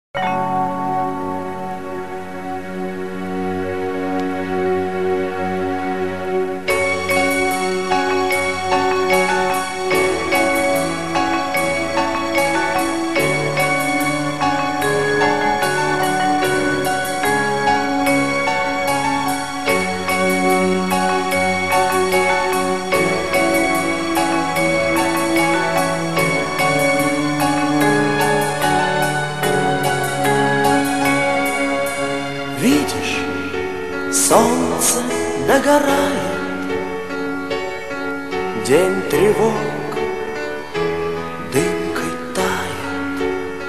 Видишь, солнце догорает, день тревог дымкой тает.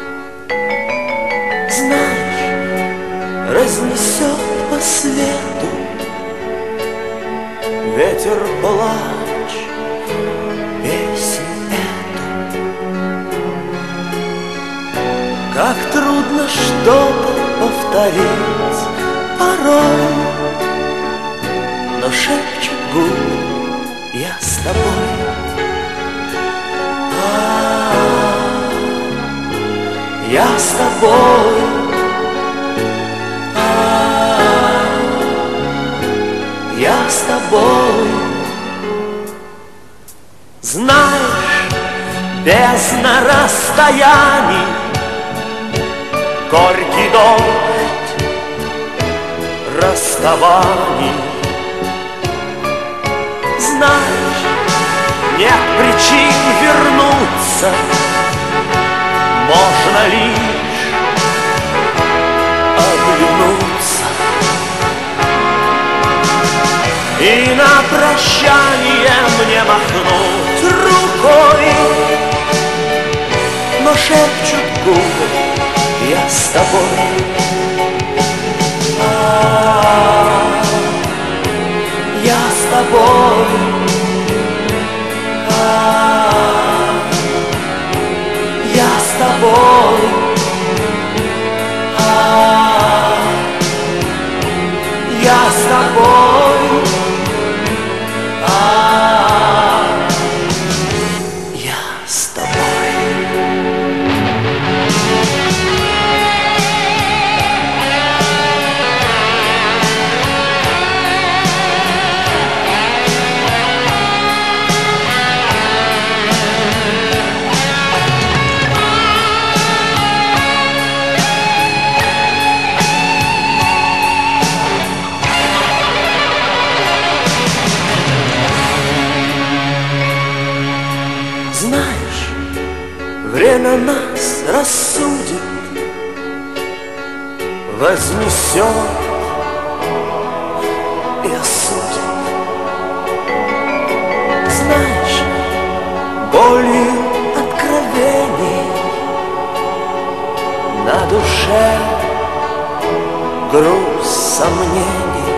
Знаешь, разнесет по свету ветер плач, песнь эту. Как трудно что-то повторить порой, но шепчут губы: я с тобой. Я с тобой. Я с тобой. Знаешь, бездна расстояний, горький дождь расставаний. Знаешь, нет причин вернуться, можно лишь оглянуться. И на прощание мне махнуть рукой, но шепчут губы: я с тобой. Я с тобой. Я с тобой. Я с тобой. Я с тобой. Знаешь, время нас рассудит, вознесет и осудит. Знаешь, болью откровений на душе груз сомнений.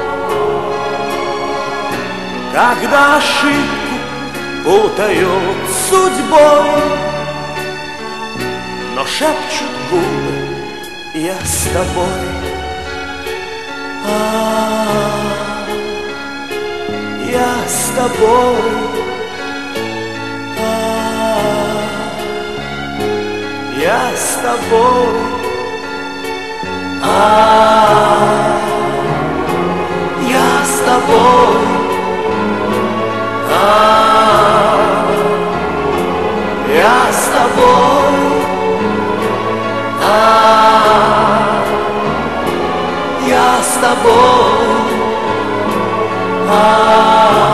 Когда ошибку путают судьбой, но шепчут губы: я с тобой. Я с тобой. Я с тобой. Я с тобой. Я с тобой. Я с тобой.